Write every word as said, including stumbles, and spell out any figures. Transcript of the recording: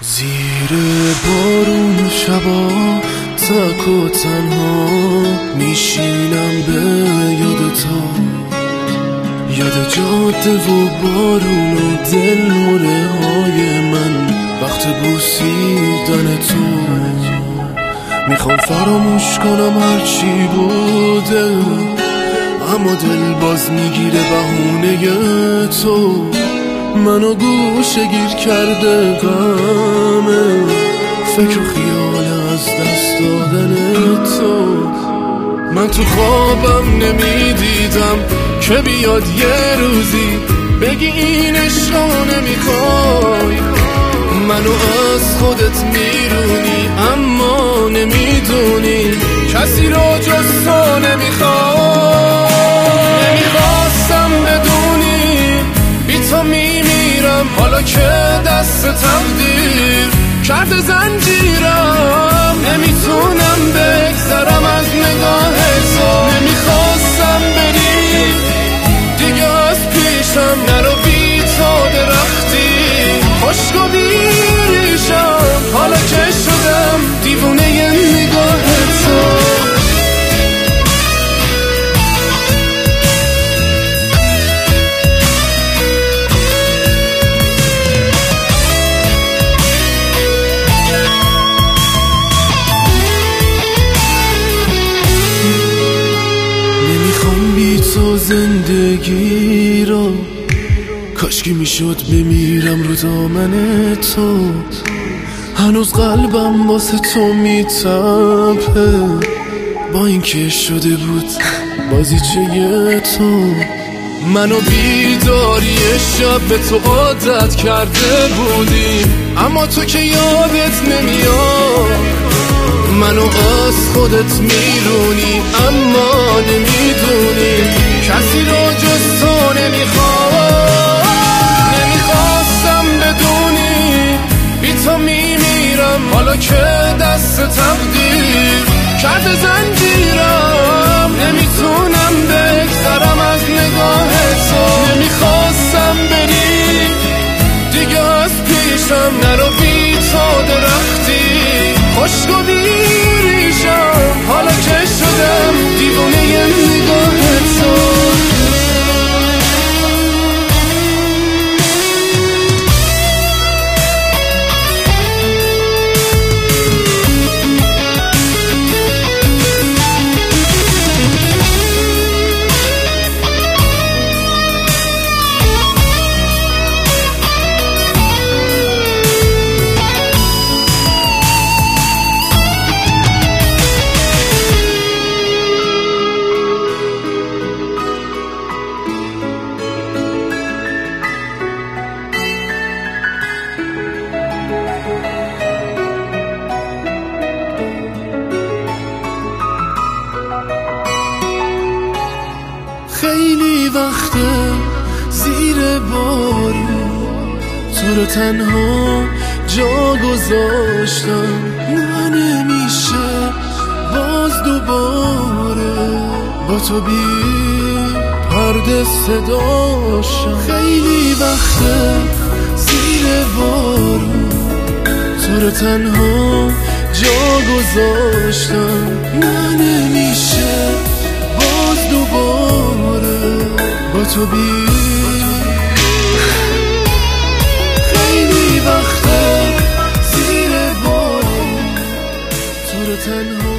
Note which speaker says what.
Speaker 1: زیر بارون شبا تک و تنها میشینم به یاد تو، یاد جاده و بارون و دل نوره های من وقت بوسیدن تو. میخوام فراموش کنم هرچی بوده، اما دل باز میگیره بهونه تو. منو گوشه گیر کرده غمه، فکر و خیال از دست دادن تو. من تو خوابم نمیدیدم که بیاد یه روزی بگی این عشقو نمیخوای. منو از خودت میرونی اما نمیدونی کسی رو جز تو نمیخوای. نمیخواستم بدونی بی تو میمیرم، حالا که دست تقدیر کرده زنجیرم. نمیتونم بگذرم از نگاه تو، نمیخواستم بری دیگه از پیشم، نرو بی تو درختی خشک و بیریشم. حالا که شدم دیوونه ی نگاه تو. تو زندگی رو کاشکی میشد بمیرم رو دامن تو. هنوز قلبم واسه تو میتپه، با اینکه شده بود بازیچه تو. منو بیداری شب به تو عادت کرده بودیم، اما تو که یادت نمیاد. منو از خودت میرونی اما نمیدونی کسی رو جز تو نمیخواد. نمیخواستم بدونی بی تو میمیرم، حالا که دست تقدیر کرده زنجیرم. نمیتونم بگذرم از نگاه تو، نمیخواستم بری دیگه از پیشم، نرو بی تو درختی خشک و بیریشم. حالا که شدم دیوونه ی نگاه تو. خیلی وقته زیر بارون تو رو تنها جا گذاشتم. نه نمیشه باز دوباره با تو بی پرده صداشم. خیلی وقته زیر بارون تو رو تنها جا گذاشتم. نه نمیشه باز دوباره با تو بی. خیلی وقته زیر بارون تو رو تنها